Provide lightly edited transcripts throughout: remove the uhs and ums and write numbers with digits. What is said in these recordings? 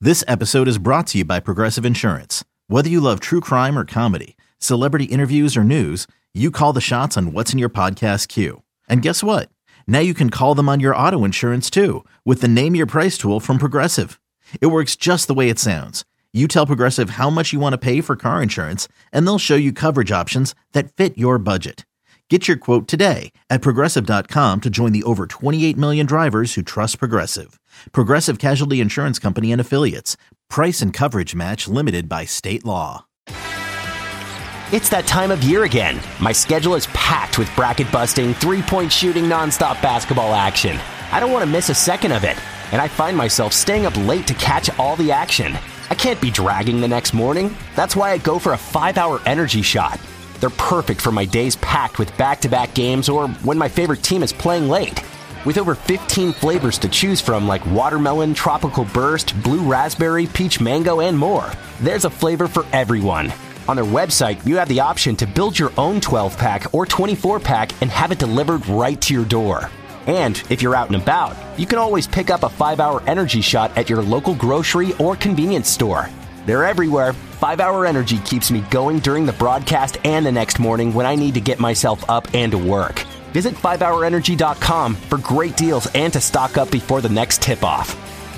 This episode is brought to you by Progressive Insurance. Whether you love true crime or comedy, celebrity interviews or news, you call the shots on what's in your podcast queue. And guess what? Now you can call them on your auto insurance too with the Name Your Price tool from Progressive. It works just the way it sounds. You tell Progressive how much you want to pay for car insurance, and they'll show you coverage options that fit your budget. Get your quote today at Progressive.com to join the over 28 million drivers who trust Progressive. Progressive Casualty Insurance Company and Affiliates. Price and coverage match limited by state law. It's that time of year again. My schedule is packed with bracket-busting, three-point shooting, nonstop basketball action. I don't want to miss a second of it, and I find myself staying up late to catch all the action. I can't be dragging the next morning. That's why I go for a 5-hour energy shot. They're perfect for my days packed with back-to-back games or when my favorite team is playing late. With over 15 flavors to choose from like watermelon, tropical burst, blue raspberry, peach mango, and more, there's a flavor for everyone. On their website, you have the option to build your own 12-pack or 24-pack and have it delivered right to your door. And if you're out and about, you can always pick up a 5-hour energy shot at your local grocery or convenience store. They're everywhere. 5-hour energy keeps me going during the broadcast and the next morning when I need to get myself up and to work. Visit 5hourenergy.com for great deals and to stock up before the next tip-off.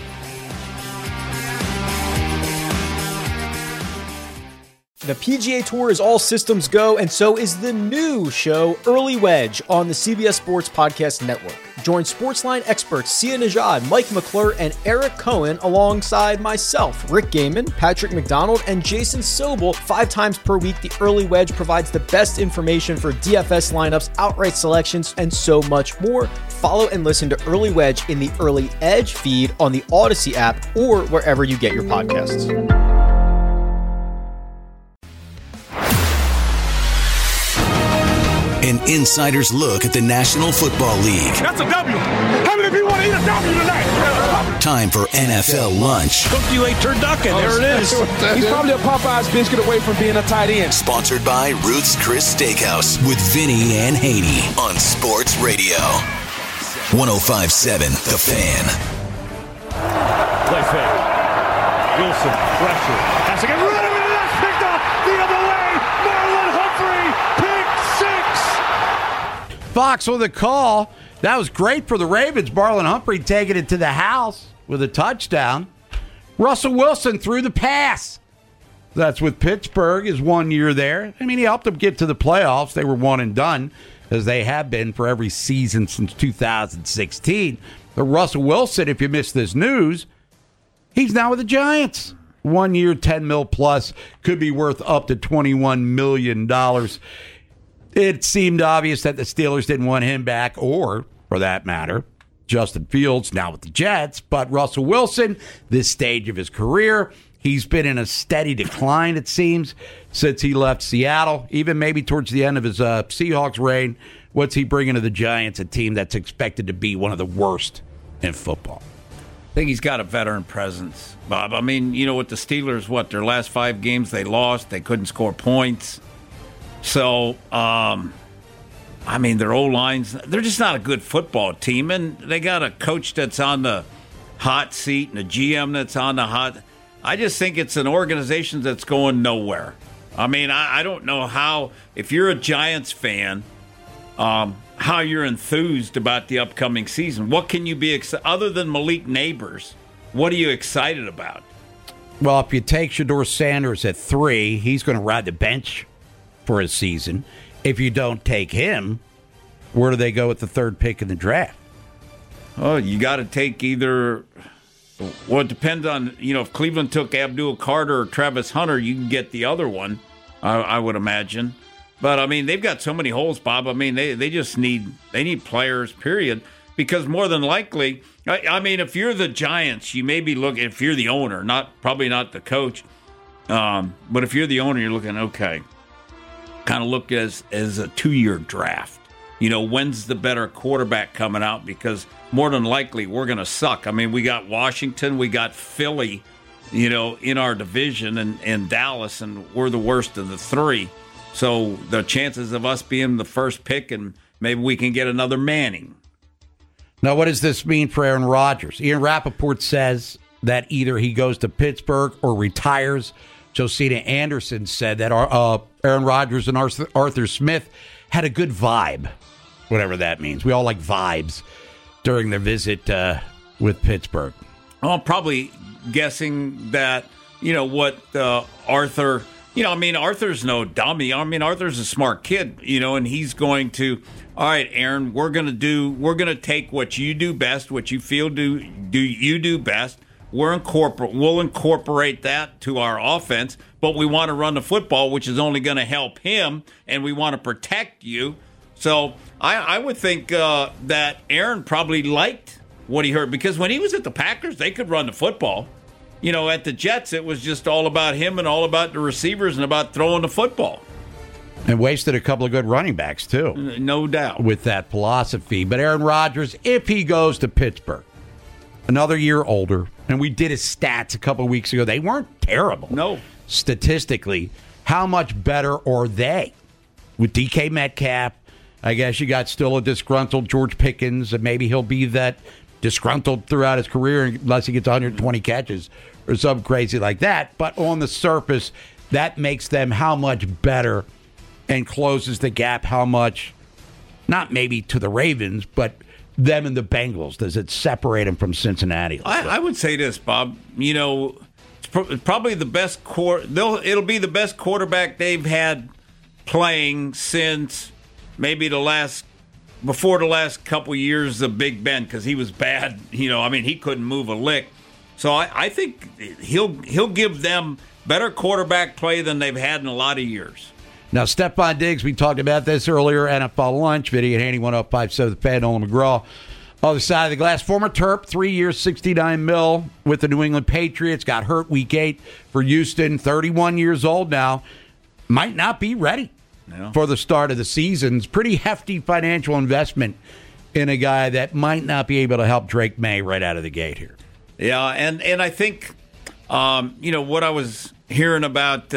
The PGA Tour is all systems go, and so is the new show, Early Wedge, on the CBS Sports Podcast Network. Join Sportsline experts Sia Nejad, Mike McClure, and Eric Cohen alongside myself, Rick Gaiman, Patrick McDonald, and Jason Sobel 5 times per week. The Early Wedge provides the best information for DFS lineups, outright selections, and so much more. Follow and listen to Early Wedge in the Early Edge feed on the Odyssey app or wherever you get your podcasts. An insider's look at the National Football League. That's a W. How many people want to eat a W tonight? Time for NFL lunch. Cooked you a turducken. There it is. He's probably a Popeye's biscuit away from being a tight end. Sponsored by Ruth's Chris Steakhouse with Vinny and Haney on Sports Radio. 105.7 The Fan. Play fake. Wilson, pressure. Has to get rid of it, and that's picked off the other way. Marlon Humphrey, pick six. Fox with a call. That was great for the Ravens. Marlon Humphrey taking it to the house with a touchdown. Russell Wilson threw the pass. That's with Pittsburgh, his 1 year there. I mean, he helped them get to the playoffs. They were one and done, as they have been for every season since 2016. But Russell Wilson, if you missed this news, he's now with the Giants. 1 year, $10 million plus, could be worth up to $21 million. It seemed obvious that the Steelers didn't want him back, or, for that matter, Justin Fields, now with the Jets. But Russell Wilson, this stage of his career, he's been in a steady decline, it seems, since he left Seattle, even maybe towards the end of his Seahawks reign. What's he bringing to the Giants, a team that's expected to be one of the worst in football? I think he's got a veteran presence, Bob. I mean, you know, with the Steelers, their last 5 games they lost. They couldn't score points. So, I mean, their O-lines, they're just not a good football team. And they got a coach that's on the hot seat and a GM that's on the hot. I just think it's an organization that's going nowhere. I mean, I don't know how, if you're a Giants fan, how you're enthused about the upcoming season. What can you be excited, other than Malik Neighbors, what are you excited about? Well, if you take Shedeur Sanders at 3, he's going to ride the bench for a season. If you don't take him, where do they go with the 3rd pick in the draft? Oh, you got to take either. Well, it depends on, if Cleveland took Abdul Carter or Travis Hunter, you can get the other one, I would imagine. But, I mean, they've got so many holes, Bob. I mean, they just need players, period. Because more than likely, I mean, if you're the Giants, you may be looking, if you're the owner, probably not the coach, but if you're the owner, you're looking, okay, kind of look as a 2-year draft. When's the better quarterback coming out? Because more than likely, we're going to suck. I mean, we got Washington, we got Philly, in our division, and Dallas, and we're the worst of the 3. So the chances of us being the first pick, and maybe we can get another Manning. Now, what does this mean for Aaron Rodgers? Ian Rappaport says that either he goes to Pittsburgh or retires. Josina Anderson said that Aaron Rodgers and Arthur Smith had a good vibe, whatever that means. We all like vibes during their visit with Pittsburgh. I'm probably guessing that, what Arthur, Arthur's no dummy. Arthur's a smart kid, and he's going to, all right, Aaron, we're going to take what you do best, what you feel you do best. We'll incorporate that to our offense, but we want to run the football, which is only going to help him, and we want to protect you. So I would think that Aaron probably liked what he heard, because when he was at the Packers, they could run the football. At the Jets, it was just all about him and all about the receivers and about throwing the football. And wasted a couple of good running backs, too. No doubt. With that philosophy. But Aaron Rodgers, if he goes to Pittsburgh, another year older, and we did his stats a couple of weeks ago. They weren't terrible. No. Statistically, how much better are they? With DK Metcalf, I guess you got still a disgruntled George Pickens, and maybe he'll be that disgruntled throughout his career unless he gets 120 catches or something crazy like that. But on the surface, that makes them how much better and closes the gap how much, not maybe to the Ravens, but them and the Bengals. Does it separate them from Cincinnati? I would say this, Bob. It's probably the best it'll be the best quarterback they've had playing since maybe before the last couple years of Big Ben, because he was bad. He couldn't move a lick. So I think he'll give them better quarterback play than they've had in a lot of years. Now, Stephon Diggs, we talked about this earlier, NFL Lunch, Vinny and Haney, 105.7 The Fan, Nolan McGraw. Other side of the glass, former Terp, 3 years, $69 million with the New England Patriots. Got hurt week 8 for Houston, 31 years old now. Might not be ready for the start of the season. It's pretty hefty financial investment in a guy that might not be able to help Drake May right out of the gate here. Yeah, and I think, what I was hearing about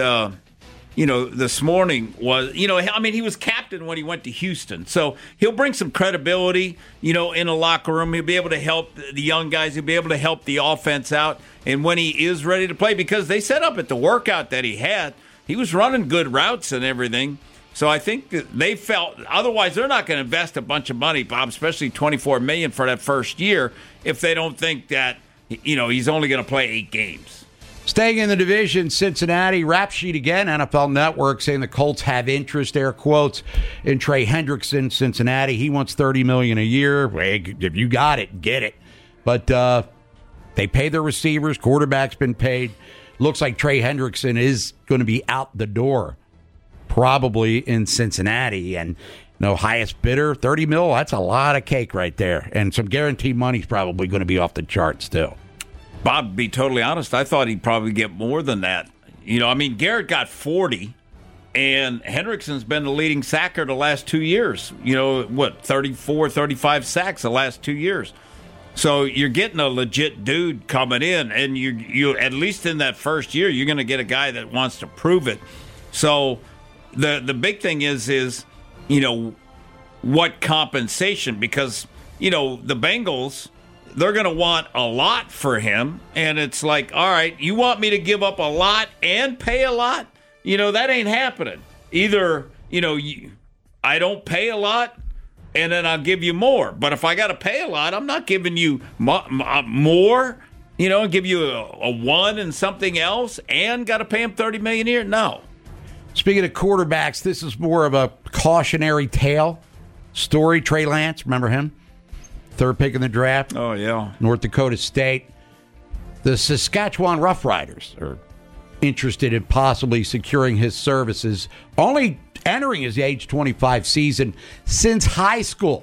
this morning was, he was captain when he went to Houston. So he'll bring some credibility, in the locker room. He'll be able to help the young guys. He'll be able to help the offense out. And when he is ready to play, because they set up at the workout that he had, he was running good routes and everything. So I think that they felt, otherwise they're not going to invest a bunch of money, Bob, especially $24 million for that first year, if they don't think that, he's only going to play 8 games. Staying in the division, Cincinnati, rap sheet again, NFL Network saying the Colts have interest, air quotes, in Trey Hendrickson, Cincinnati. He wants $30 million a year. If you got it, get it. But they pay their receivers. Quarterback's been paid. Looks like Trey Hendrickson is going to be out the door, probably in Cincinnati. And highest bidder, $30 million. That's a lot of cake right there. And some guaranteed money's probably going to be off the charts too. Bob, to be totally honest, I thought he'd probably get more than that. Garrett got 40, and Hendrickson's been the leading sacker the last 2 years. 34, 35 sacks the last 2 years. So you're getting a legit dude coming in, and you at least in that first year, you're going to get a guy that wants to prove it. So the big thing is what compensation, because, the Bengals, they're going to want a lot for him, and it's like, all right, you want me to give up a lot and pay a lot? That ain't happening. Either, I don't pay a lot, and then I'll give you more. But if I got to pay a lot, I'm not giving you more, and give you a one and something else, and got to pay him $30 million a year? No. Speaking of quarterbacks, this is more of a cautionary tale story. Trey Lance, remember him? 3rd pick in the draft. Oh, yeah. North Dakota State. The Saskatchewan Roughriders are interested in possibly securing his services, only entering his age 25 season. Since high school,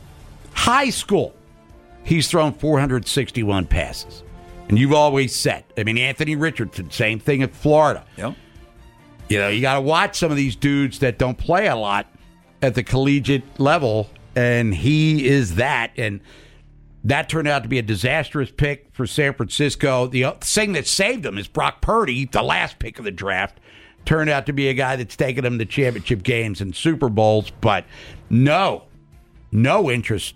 he's thrown 461 passes. And you've always said, Anthony Richardson, same thing at Florida. Yep. You got to watch some of these dudes that don't play a lot at the collegiate level, and he is that. And that turned out to be a disastrous pick for San Francisco. The thing that saved him is Brock Purdy, the last pick of the draft, turned out to be a guy that's taken him to championship games and Super Bowls, but no interest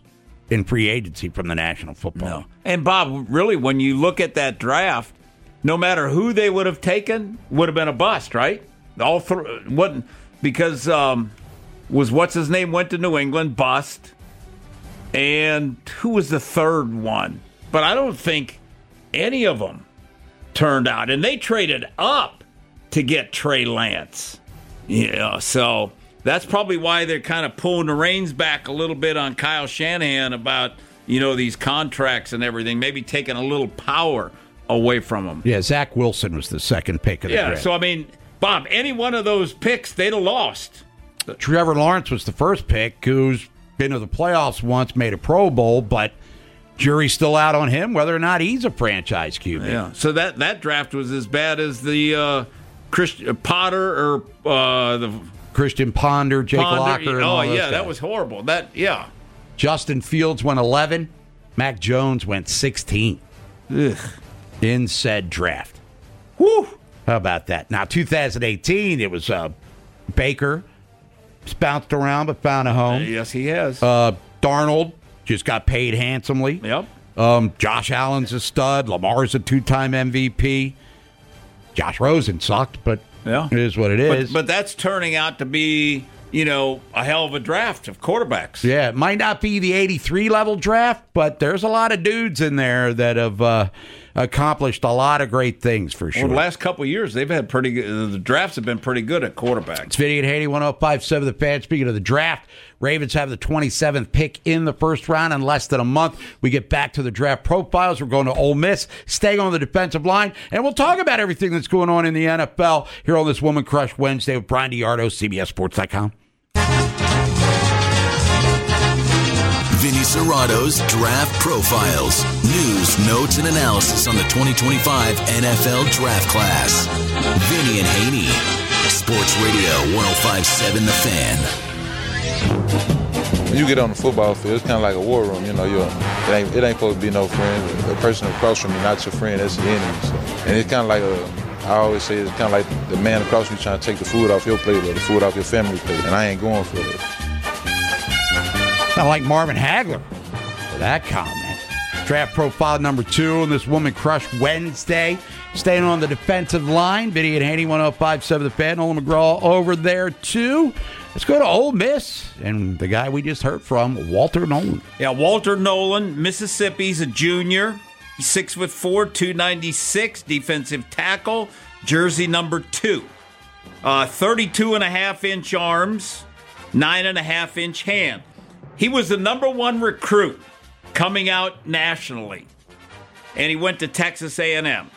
in free agency from the National Football League. And, Bob, really, when you look at that draft, no matter who they would have taken, would have been a bust, right? All three wouldn't, because was what's his name went to New England, bust, and who was the third one? But I don't think any of them turned out, and they traded up to get Trey Lance. Yeah, so that's probably why they're kind of pulling the reins back a little bit on Kyle Shanahan about these contracts and everything, maybe taking a little power away from him. Yeah, Zach Wilson was the second pick of the draft. So, I mean, Bob, any one of those picks, they'd have lost. Trevor Lawrence was the first pick, who's been to the playoffs once, made a Pro Bowl, but jury's still out on him whether or not he's a franchise QB. Yeah, so that draft was as bad as the Christian Potter or the Christian Ponder, Jake Locker. And all those yeah, guys. that was horrible. Justin Fields went 11. Mac Jones went 16. Ugh. In said draft. Whew. How about that? Now, 2018, it was Baker. He's bounced around but found a home. Yes, he has. Darnold just got paid handsomely. Yep. Josh Allen's a stud. Lamar's a 2-time MVP. Josh Rosen sucked, but it is what it is. But that's turning out to be, a hell of a draft of quarterbacks. Yeah, it might not be the 83 level draft, but there's a lot of dudes in there that have accomplished a lot of great things for sure. Well, the last couple of years, they've had pretty good. The drafts have been pretty good at quarterbacks. It's Vinny and Haney, 105.7 The Fan. Speaking of the draft, Ravens have the 27th pick in the first round in less than a month. We get back to the draft profiles. We're going to Ole Miss, staying on the defensive line, and we'll talk about everything that's going on in the NFL here on this Woman Crush Wednesday with Brian DiArdo, CBSSports.com. Vinny Serrato's Draft Profiles. News, notes, and analysis on the 2025 NFL Draft Class. Vinny and Haney. Sports Radio 105.7 The Fan. When you get on the football field, it's kind of like a war room. It ain't supposed to be no friend. The person across from you, not your friend, that's your enemy. So. And it's kind of like I always say, it's kind of like the man across from you trying to take the food off your plate or the food off your family plate. And I ain't going for it. Not like Marvin Hagler for that comment. Draft profile number 2 on this Woman Crush Wednesday. Staying on the defensive line. Vinny and Haney, 105.7 The Fan. Nolan McGraw over there, too. Let's go to Ole Miss and the guy we just heard from, Walter Nolan. Yeah, Walter Nolan, Mississippi's a junior. He's 6'4", 296, defensive tackle, jersey number 2. 32.5-inch arms, 9.5-inch hand. He was the number 1 recruit coming out nationally, and he went to Texas A&M.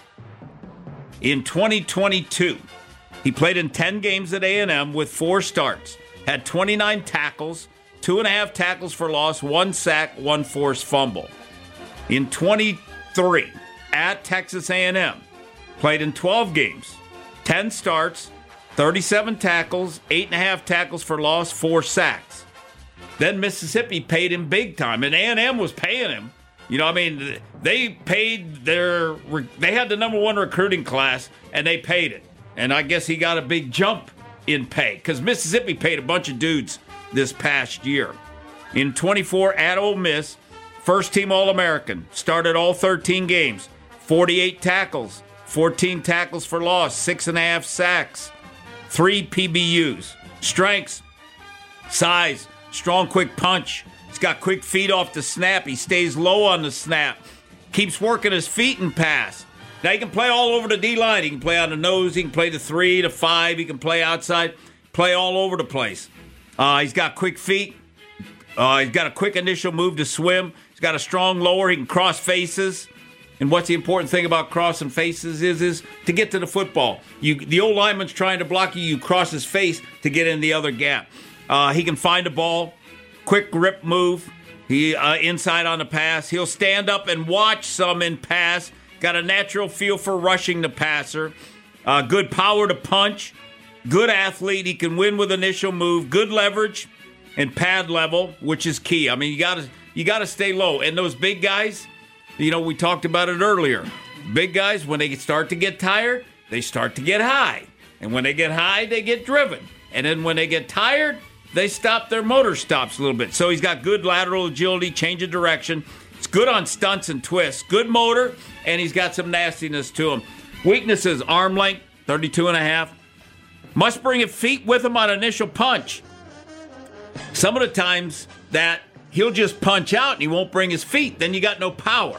In 2022, he played in 10 games at A&M with 4 starts, had 29 tackles, 2.5 tackles for loss, 1 sack, 1 forced fumble. In 23, at Texas A&M, played in 12 games, 10 starts, 37 tackles, 8.5 tackles for loss, 4 sacks. Then Mississippi paid him big time, and A&M was paying him. They paid they had the number 1 recruiting class, and they paid it. And I guess he got a big jump in pay, because Mississippi paid a bunch of dudes this past year. In 24 at Ole Miss, first-team All-American, started all 13 games, 48 tackles, 14 tackles for loss, 6.5 sacks, 3 PBUs. Strengths, size, strong, quick punch. He's got quick feet off the snap. He stays low on the snap. Keeps working his feet and pass. Now, he can play all over the D-line. He can play on the nose. He can play the 3 to 5. He can play outside. Play all over the place. He's got quick feet. He's got a quick initial move to swim. He's got a strong lower. He can cross faces. And what's the important thing about crossing faces is to get to the football. The old lineman's trying to block you. You cross his face to get in the other gap. He can find a ball. Quick grip move. He inside on the pass. He'll stand up and watch some in pass. Got a natural feel for rushing the passer. Good power to punch. Good athlete. He can win with initial move. Good leverage and pad level, which is key. I mean, you got to stay low. And those big guys, we talked about it earlier. Big guys, when they start to get tired, they start to get high. And when they get high, they get driven. And then when they get tired, they stop their motor stops a little bit. So he's got good lateral agility, change of direction. It's good on stunts and twists. Good motor, and he's got some nastiness to him. Weaknesses, arm length, 32.5. Must bring his feet with him on initial punch. Some of the times that he'll just punch out and he won't bring his feet. Then you got no power.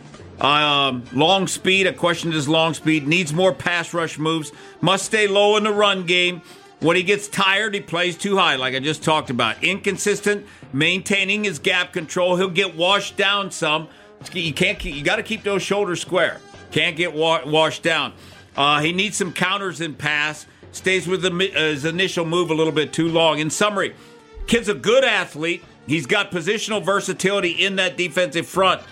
Long speed, I questioned his long speed. Needs more pass rush moves. Must stay low in the run game. When he gets tired, he plays too high, like I just talked about. Inconsistent, maintaining his gap control. He'll get washed down some. You got to keep those shoulders square. Can't get washed down. He needs some counters in pass. Stays with his initial move a little bit too long. In summary, kid's a good athlete. He's got positional versatility in that defensive front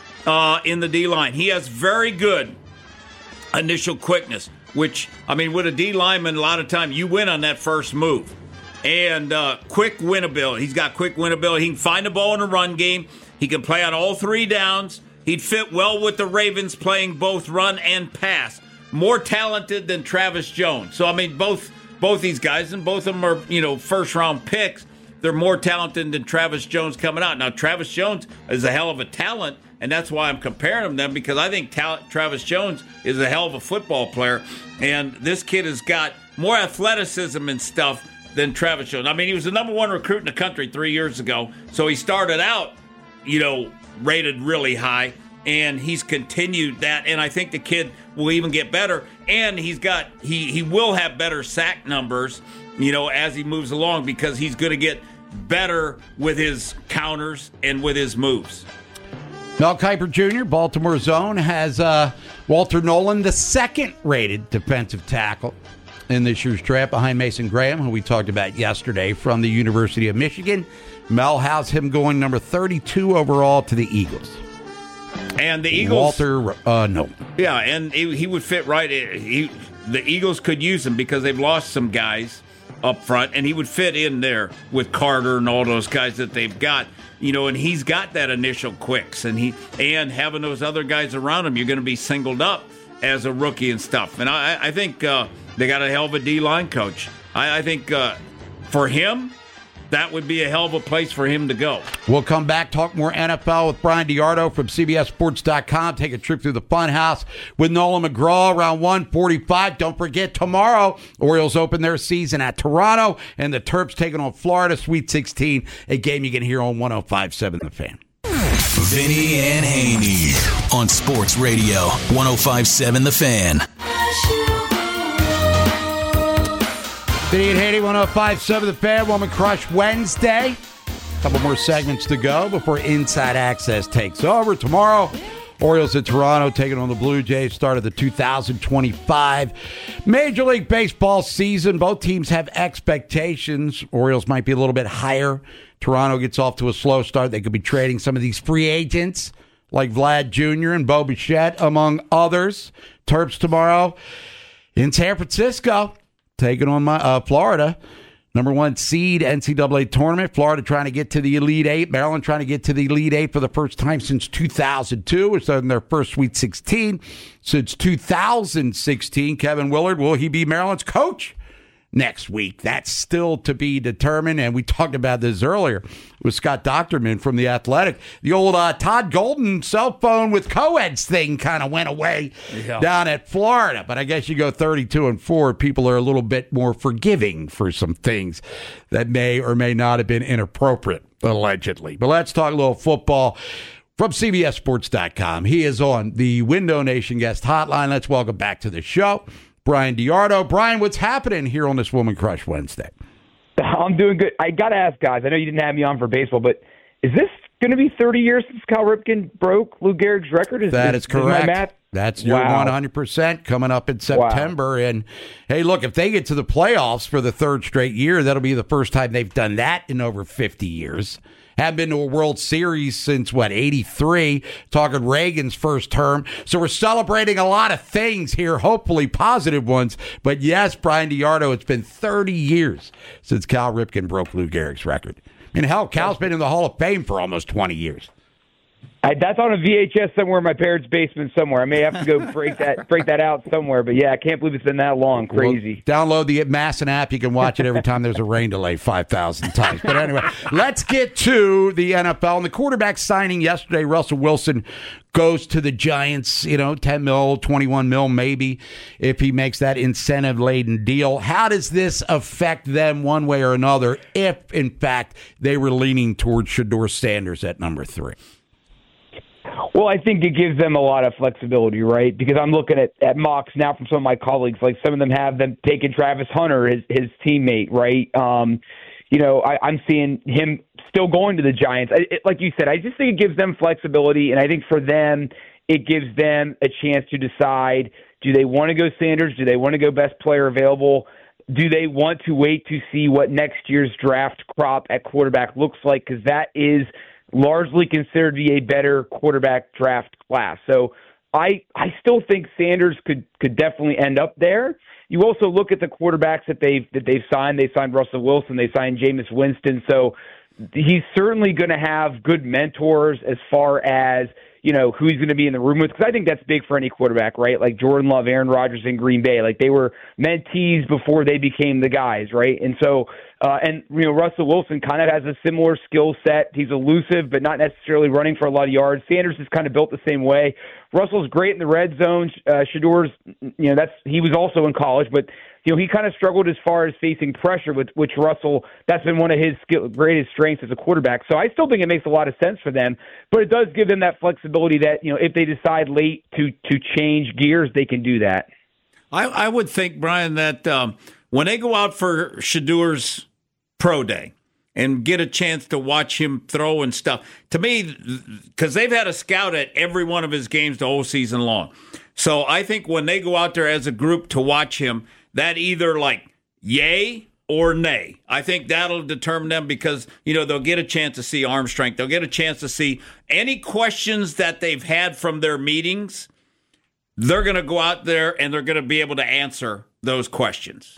in the D-line. He has very good initial quickness, which, I mean, with a D lineman, a lot of time you win on that first move. And quick win ability. He's got quick win ability. He can find the ball in the run game. He can play on all three downs. He'd fit well with the Ravens playing both run and pass. More talented than Travis Jones. So, I mean, both these guys, and both of them are, first-round picks. They're more talented than Travis Jones coming out. Now, Travis Jones is a hell of a talent, and that's why I'm comparing them, because I think Travis Jones is a hell of a football player, and this kid has got more athleticism and stuff than Travis Jones. I mean, he was the number one recruit in the country 3 years ago, so he started out, rated really high, and he's continued that, and I think the kid will even get better, and he will have better sack numbers, as he moves along, because he's going to get better with his counters and with his moves. Mel Kiper Jr., Baltimore Zone, has Walter Nolan, the second-rated defensive tackle in this year's draft, behind Mason Graham, who we talked about yesterday, from the University of Michigan. Mel has him going number 32 overall to the Eagles. And the Eagles... Walter, no. Yeah, and he would fit right. The Eagles could use him because they've lost some guys up front, and he would fit in there with Carter and all those guys that they've got. And he's got that initial quicks, and having those other guys around him, you're going to be singled up as a rookie and stuff. And I think they got a hell of a D-line coach. I think for him, that would be a hell of a place for him to go. We'll come back, talk more NFL with Brian DiArdo from CBSSports.com. Take a trip through the Funhouse with Nolan McGraw around 1:45. Don't forget, tomorrow, Orioles open their season at Toronto, and the Terps taking on Florida, Sweet 16, a game you can hear on 105.7 The Fan. Vinny and Haney on Sports Radio 105.7 The Fan. Vinny and Haney, 105.7 The Fan. Woman Crush Wednesday. A couple more segments to go before Inside Access takes over. Tomorrow, Orioles at Toronto taking on the Blue Jays. Start of the 2025 Major League Baseball season. Both teams have expectations. Orioles might be a little bit higher. Toronto gets off to a slow start. They could be trading some of these free agents like Vlad Jr. and Bo Bichette, among others. Terps tomorrow in San Francisco, taking on Florida. Number one seed NCAA tournament. Florida trying to get to the Elite Eight. Maryland trying to get to the Elite Eight for the first time since 2002. It's in their first Sweet 16 since 2016. Kevin Willard, will he be Maryland's coach next week? That's still to be determined. And we talked about this earlier with Scott Docterman from The Athletic. The old Todd Golden cell phone with co-eds thing kind of went away down at Florida. But I guess you go 32-4, people are a little bit more forgiving for some things that may or may not have been inappropriate, allegedly. But let's talk a little football from CBSSports.com. He is on the Window Nation guest hotline. Let's welcome back to the show Brian DiArdo. Brian, what's happening here on this Woman Crush Wednesday? I'm doing good. I got to ask, guys, I know you didn't have me on for baseball, but is this going to be 30 years since Cal Ripken broke Lou Gehrig's record? That is correct. That's your 100% coming up in September. Wow. And, hey, look, if they get to the playoffs for the third straight year, that'll be the first time they've done that in over 50 years. Haven't been to a World Series since, 83, talking Reagan's first term. So we're celebrating a lot of things here, hopefully positive ones. But, yes, Brian DiArdo, it's been 30 years since Cal Ripken broke Lou Gehrig's record. And, hell, Cal's been in the Hall of Fame for almost 20 years. That's on a VHS somewhere in my parents' basement somewhere. I may have to go break that out somewhere. But, yeah, I can't believe it's been that long. Crazy. Well, download the Masson app. You can watch it every time there's a rain delay 5,000 times. But anyway, let's get to the NFL. And the quarterback signing yesterday, Russell Wilson, goes to the Giants, 10 mil, 21 mil maybe, if he makes that incentive-laden deal. How does this affect them one way or another if, in fact, they were leaning towards Shedeur Sanders at number 3? Well, I think it gives them a lot of flexibility, right? Because I'm looking at mocks now from some of my colleagues. Like some of them have them taking Travis Hunter, his teammate, right? I'm seeing him still going to the Giants. Like you said, I just think it gives them flexibility, and I think for them, it gives them a chance to decide, do they want to go Sanders? Do they want to go best player available? Do they want to wait to see what next year's draft crop at quarterback looks like? Because that is largely considered to be a better quarterback draft class. So I still think Sanders could definitely end up there. You also look at the quarterbacks that they've signed. They signed Russell Wilson. They signed Jameis Winston. So he's certainly going to have good mentors as far as, who he's going to be in the room with. Because I think that's big for any quarterback, right? Like Jordan Love, Aaron Rodgers in Green Bay. Like they were mentees before they became the guys, right? And so, Russell Wilson kind of has a similar skill set. He's elusive, but not necessarily running for a lot of yards. Sanders is kind of built the same way. Russell's great in the red zone. Shedeur's, he was also in college, but he kind of struggled as far as facing pressure, with which Russell, that's been one of his greatest strengths as a quarterback. So I still think it makes a lot of sense for them, but it does give them that flexibility that, if they decide late to change gears, they can do that. I would think, Brian, that when they go out for Shedeur's pro day and get a chance to watch him throw and stuff, to me, because they've had a scout at every one of his games the whole season long. So I think when they go out there as a group to watch him, that either like yay or nay. I think that'll determine them because, they'll get a chance to see arm strength. They'll get a chance to see any questions that they've had from their meetings. They're going to go out there and they're going to be able to answer those questions.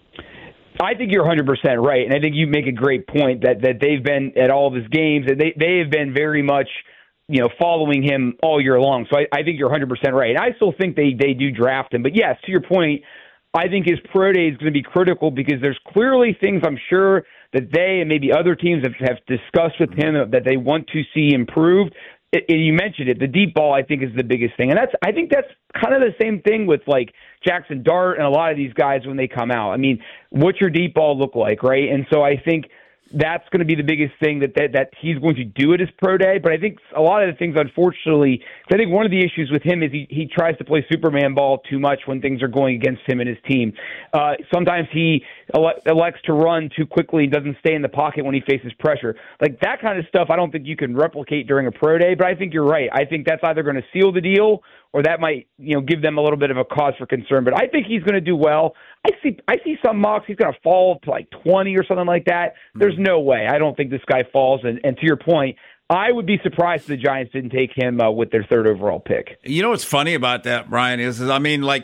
I think you're 100% right, and I think you make a great point that they've been at all of his games, and they have been very much, following him all year long. So I think you're 100% right. And I still think they do draft him. But yes, to your point, I think his pro day is going to be critical because there's clearly things I'm sure that they and maybe other teams have discussed with him that they want to see improved. You mentioned it. The deep ball, I think, is the biggest thing. And I think that's kind of the same thing with, like, Jackson Dart and a lot of these guys when they come out. I mean, what's your deep ball look like, right? And so I think that's going to be the biggest thing that he's going to do at his pro day. But I think a lot of the things, unfortunately, I think one of the issues with him is he tries to play Superman ball too much when things are going against him and his team. Sometimes he elects to run too quickly and doesn't stay in the pocket when he faces pressure. Like that kind of stuff I don't think you can replicate during a pro day, but I think you're right. I think that's either going to seal the deal or that might, give them a little bit of a cause for concern. But I think he's going to do well. I see some mocks he's going to fall to like 20 or something like that. There's no way. I don't think this guy falls. And to your point, I would be surprised if the Giants didn't take him with their third overall pick. What's funny about that, Brian, is the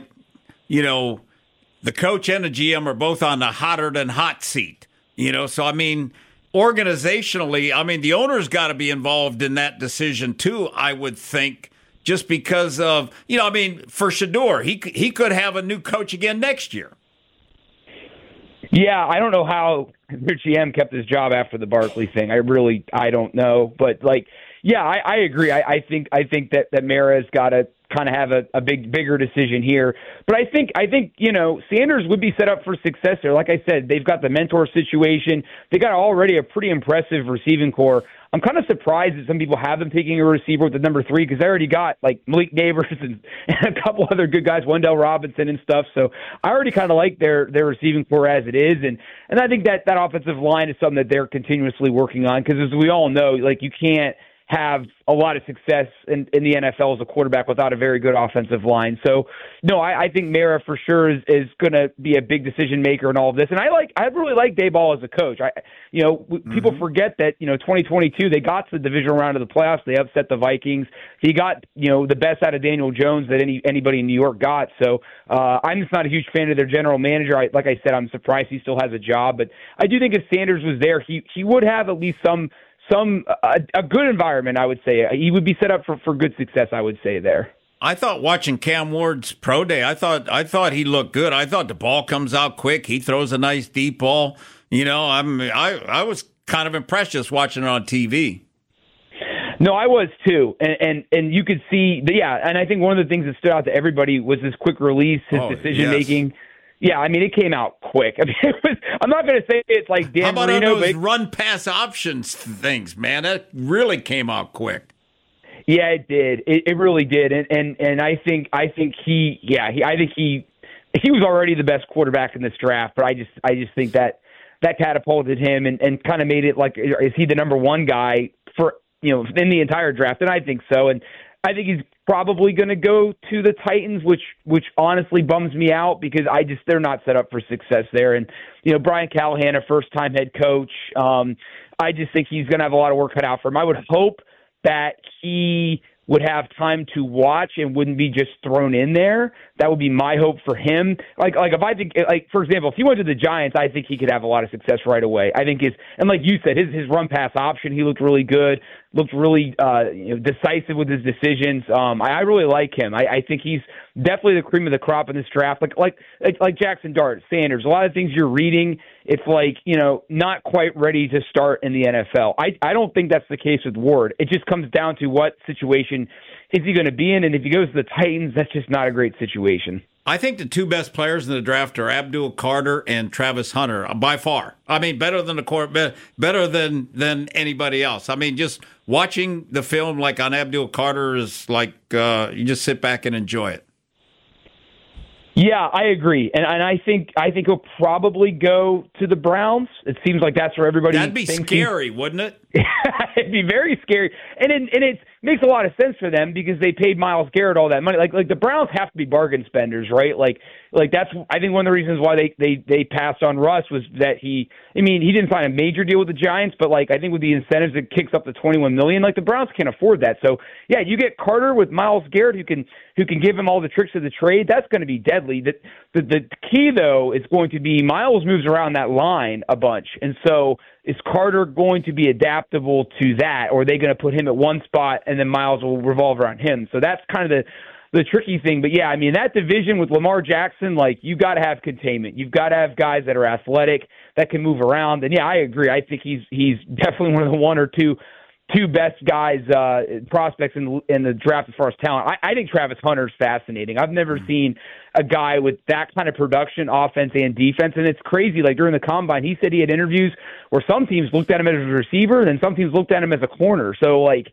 coach and the GM are both on the hotter than hot seat. So organizationally, the owner's got to be involved in that decision too, I would think. Just because of, for Shedeur, he could have a new coach again next year. Yeah, I don't know how their GM kept his job after the Barkley thing. I don't know. But, I agree. I think that Mara's got to kind of have a bigger decision here. But I think Sanders would be set up for success there. Like I said, they've got the mentor situation. They got already a pretty impressive receiving core. I'm kind of surprised that some people have them taking a receiver with the number 3 because they already got like Malik Neighbors and a couple other good guys, Wendell Robinson and stuff. So I already kind of like their receiving core as it is. And I think that offensive line is something that they're continuously working on because as we all know, like you can't have a lot of success in the NFL as a quarterback without a very good offensive line. So, no, I think Mara for sure is going to be a big decision maker in all of this. And I really like Daboll as a coach. People forget that 2022 they got to the divisional round of the playoffs. They upset the Vikings. He got the best out of Daniel Jones that anybody in New York got. So I'm just not a huge fan of their general manager. Like I said, I'm surprised he still has a job. But I do think if Sanders was there, he would have at least some a good environment, I would say. He would be set up for good success, I would say there. I thought watching Cam Ward's pro day, I thought he looked good. I thought the ball comes out quick. He throws a nice deep ball. I was kind of impressed just watching it on TV. No, I was too, and you could see, and I think one of the things that stood out to everybody was his quick release, his decision making. Yes. Yeah, I mean, it came out quick. I mean, I'm not going to say it's like Dan Marino. How about those run-pass options things, man? That really came out quick. Yeah, it did. It really did. And I think he was already the best quarterback in this draft. But I just think that catapulted him and kind of made it like, is he the number one guy for in the entire draft? And I think so. And I think he's probably going to go to the Titans, which honestly bums me out because they're not set up for success there. And Brian Callahan, a first-time head coach, I just think he's going to have a lot of work cut out for him. I would hope that he would have time to watch and wouldn't be just thrown in there. That would be my hope for him. Like if I think, like for example, if he went to the Giants, I think he could have a lot of success right away. I think and like you said, his run pass option, he looked really good, looked really decisive with his decisions. I really like him. I think he's definitely the cream of the crop in this draft. Like Jackson Dart, Sanders, a lot of things you're reading, it's like, not quite ready to start in the NFL. I don't think that's the case with Ward. It just comes down to what situation is he going to be in, and if he goes to the Titans, that's just not a great situation. I think the two best players in the draft are Abdul Carter and Travis Hunter by far. I mean, better than anybody else. I mean, just watching the film like on Abdul Carter is like you just sit back and enjoy it. Yeah, I agree, and I think he'll probably go to the Browns. It seems like that's where everybody. That'd be scary, wouldn't it? It'd be very scary, and it makes a lot of sense for them because they paid Myles Garrett all that money. Like the Browns have to be bargain spenders, right? Like that's I think one of the reasons why they passed on Russ was that he didn't sign a major deal with the Giants, but like I think with the incentives it kicks up to $21 million. Like the Browns can't afford that. So yeah, you get Carter with Myles Garrett who can give him all the tricks of the trade. That's going to be deadly. The key though is going to be Myles moves around that line a bunch, and so is Carter going to be adaptable to that, or are they going to put him at one spot and then Myles will revolve around him? So that's kind of the tricky thing. But yeah, I mean, that division with Lamar Jackson, like you got to have containment. You've got to have guys that are athletic, that can move around. And yeah, I agree. I think he's definitely one of the one or two best guys, prospects in the draft as far as talent. I think Travis Hunter's fascinating. I've never seen a guy with that kind of production, offense and defense, and it's crazy. Like during the combine, he said he had interviews where some teams looked at him as a receiver, and some teams looked at him as a corner. So like,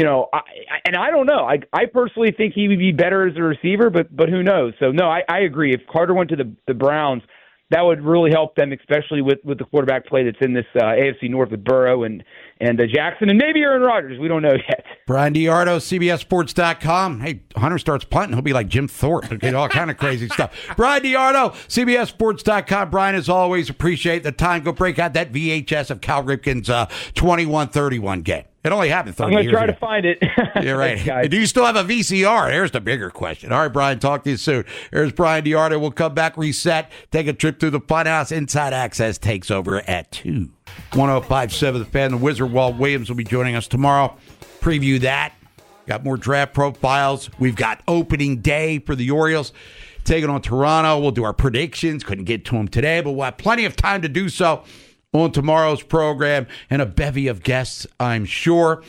I don't know. I personally think he would be better as a receiver, but who knows? So no, I agree. If Carter went to the Browns, that would really help them, especially with the quarterback play that's in this AFC North with Burrow and Jackson and maybe Aaron Rodgers. We don't know yet. Brian DiArdo, CBSSports.com. Hey, Hunter starts punting. He'll be like Jim Thorpe. Okay, all kind of crazy stuff. Brian DiArdo, CBSSports.com. Brian, as always, appreciate the time. Go break out that VHS of Cal Ripken's 21-31 game. It only happened 30 years ago. I'm going to try to find it. You're right. Do you still have a VCR? There's the bigger question. All right, Brian, talk to you soon. There's Brian DiArdo. We'll come back, reset, take a trip through the Funhouse. Inside Access takes over at 2. 105.7 The Fan. The Wizard Walt Williams will be joining us tomorrow. Preview that. Got more draft profiles. We've got opening day for the Orioles taking on Toronto. We'll do our predictions. Couldn't get to them today, but we'll have plenty of time to do so on tomorrow's program, and a bevy of guests, I'm sure.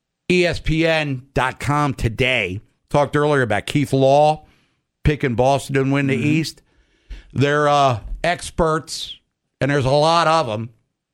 ESPN.com today. Talked earlier about Keith Law picking Boston to win the East. They're experts, and there's a lot of them.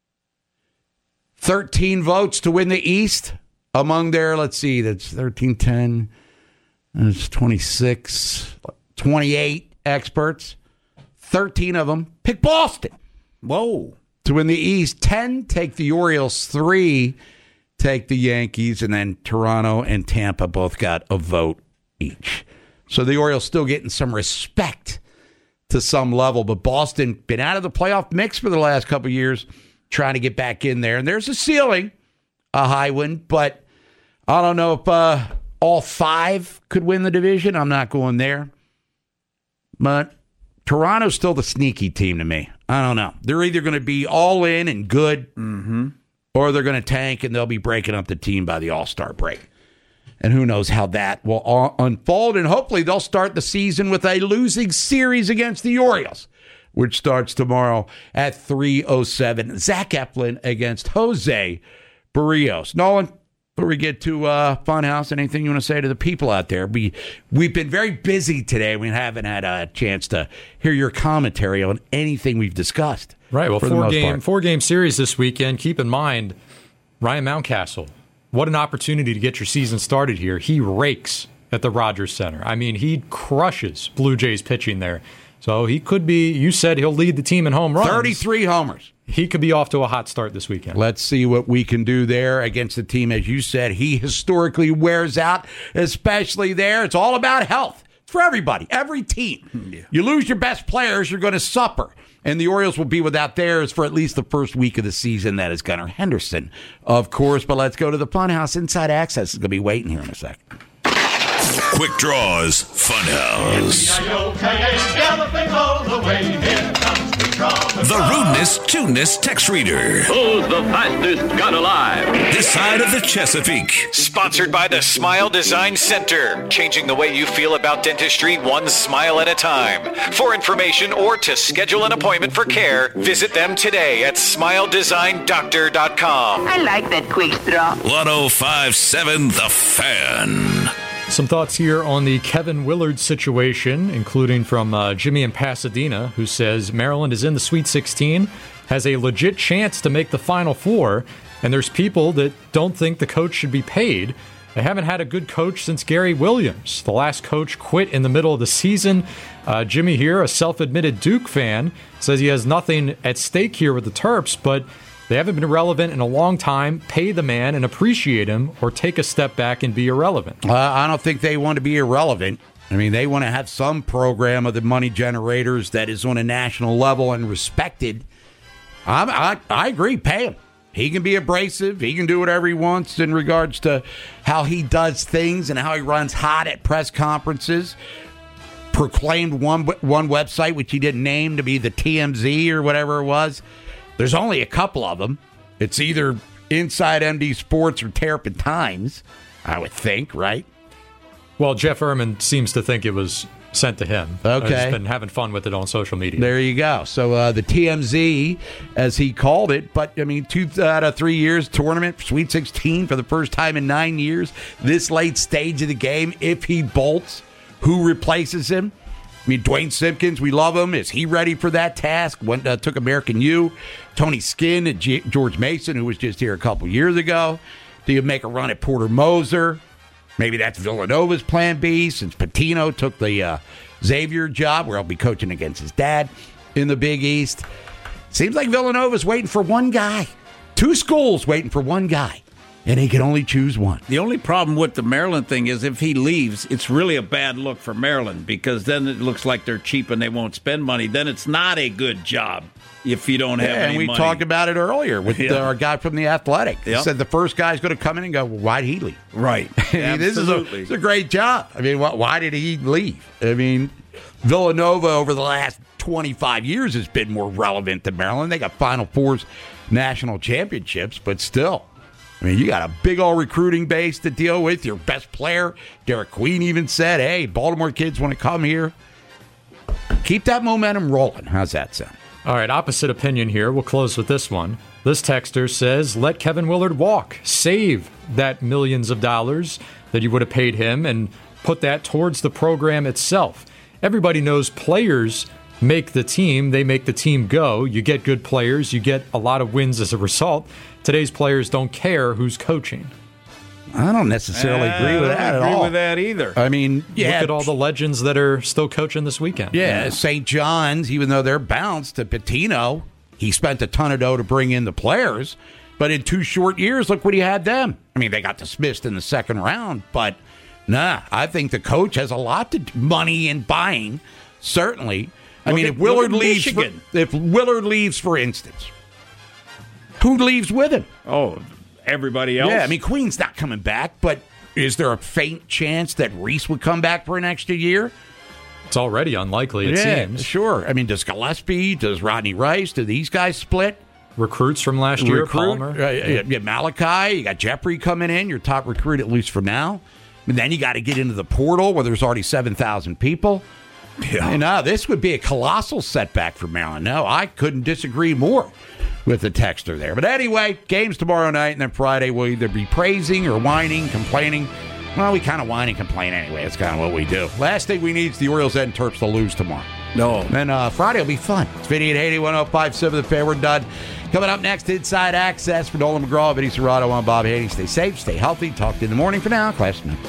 13 votes to win the East among their, let's see, that's 13, 10, that's 26, 28 experts. 13 of them pick Boston. Whoa. To win the East. 10 take the Orioles, 3 take the Yankees, and then Toronto and Tampa both got a vote each. So the Orioles still getting some respect to some level, but Boston been out of the playoff mix for the last couple of years, trying to get back in there. And there's a ceiling, a high one, but I don't know if all 5 could win the division. I'm not going there. But Toronto's still the sneaky team to me. I don't know. They're either going to be all in and good, or they're going to tank and they'll be breaking up the team by the All-Star break. And who knows how that will unfold. And hopefully they'll start the season with a losing series against the Orioles, which starts tomorrow at 3:07. Zach Eflin against Jose Barrios. Nolan, before we get to Funhouse, anything you want to say to the people out there? We've been very busy today. We haven't had a chance to hear your commentary on anything we've discussed. Right. Well, four-game series this weekend. Keep in mind, Ryan Mountcastle. What an opportunity to get your season started here. He rakes at the Rogers Center. I mean, he crushes Blue Jays pitching there. So he could be, you said he'll lead the team in home runs. 33 homers. He could be off to a hot start this weekend. Let's see what we can do there against the team. As you said, he historically wears out, especially there. It's all about health. It's for everybody, every team. Yeah. You lose your best players, you're going to suffer. And the Orioles will be without theirs for at least the first week of the season. That is Gunnar Henderson, of course. But let's go to the Funhouse. Inside Access is going to be waiting here in a second. Quick Draws Funhouse. The rudeness, tuneness text reader. Who's the fastest gun alive? This side of the Chesapeake. Sponsored by the Smile Design Center. Changing the way you feel about dentistry one smile at a time. For information or to schedule an appointment for care, visit them today at smiledesigndoctor.com. I like that quick straw. 105.7 The Fan. Some thoughts here on the Kevin Willard situation, including from Jimmy in Pasadena, who says Maryland is in the Sweet 16, has a legit chance to make the Final Four, and there's people that don't think the coach should be paid. They haven't had a good coach since Gary Williams. The last coach quit in the middle of the season. Jimmy here, a self-admitted Duke fan, says he has nothing at stake here with the Terps, but they haven't been relevant in a long time. Pay the man and appreciate him, or take a step back and be irrelevant. I don't think they want to be irrelevant. I mean, they want to have some program of the money generators that is on a national level and respected. I agree. Pay him. He can be abrasive. He can do whatever he wants in regards to how he does things and how he runs hot at press conferences. Proclaimed one website, which he didn't name, to be the TMZ or whatever it was. There's only a couple of them. It's either Inside MD Sports or Terrapin Times, I would think, right? Well, Jeff Erman seems to think it was sent to him. Okay. He's been having fun with it on social media. There you go. So the TMZ, as he called it, but, I mean, 2 out of 3 years tournament, Sweet 16 for the first time in 9 years. This late stage of the game, if he bolts, who replaces him? I mean, Dwayne Simpkins, we love him. Is he ready for that task? Took American U. Tony Skinn and George Mason, who was just here a couple years ago. Do you make a run at Porter Moser? Maybe that's Villanova's plan B, since Patino took the Xavier job, where he'll be coaching against his dad in the Big East. Seems like Villanova's waiting for one guy. 2 schools waiting for one guy. And he can only choose one. The only problem with the Maryland thing is if he leaves, it's really a bad look for Maryland, because then it looks like they're cheap and they won't spend money. Then it's not a good job if you don't have any money. And we talked about it earlier with our guy from The Athletic. He said the first guy's going to come in and go, well, why'd he leave? Right. I mean, this is a great job. I mean, why did he leave? I mean, Villanova over the last 25 years has been more relevant than Maryland. They got Final Fours, national championships, but still. I mean, you got a big old recruiting base to deal with. Your best player, Derek Queen, even said, hey, Baltimore kids want to come here. Keep that momentum rolling. How's that sound? All right, opposite opinion here. We'll close with this one. This texter says, let Kevin Willard walk. Save that millions of dollars that you would have paid him and put that towards the program itself. Everybody knows players make the team. They make the team go. You get good players. You get a lot of wins as a result. Today's players don't care who's coaching. I don't necessarily agree with that at all. I don't agree with that either. I mean, look at all the legends that are still coaching this weekend. Yeah, St. John's, even though they're bounced to Patino, he spent a ton of dough to bring in the players. But in 2 short years, look what he had them. I mean, they got dismissed in the second round. But, I think the coach has a lot to do. Money in buying, certainly. I mean, if Willard leaves, for instance, who leaves with him? Oh, everybody else? Yeah, I mean, Queen's not coming back, but is there a faint chance that Reese would come back for an extra year? It's already unlikely, it seems. Sure. I mean, does Gillespie, does Rodney Rice, do these guys split? recruits from last year. Palmer. Yeah, Malachi. You got Jeffrey coming in, your top recruit, at least for now. And then you got to get into the portal where there's already 7,000 people. Yeah. And this would be a colossal setback for Maryland. No, I couldn't disagree more with the texter there. But anyway, games tomorrow night, and then Friday we'll either be praising or whining, complaining. Well, we kind of whine and complain anyway. That's kind of what we do. Last thing we need is the Orioles and Terps to lose tomorrow. No. Then Friday will be fun. It's Vinny and Haney, 105.7 The Fan. We're done. Coming up next, Inside Access for Nolan McGraw, Vinny Serrato, I'm Bob Haney. Stay safe, stay healthy. Talk to you in the morning. For now, class.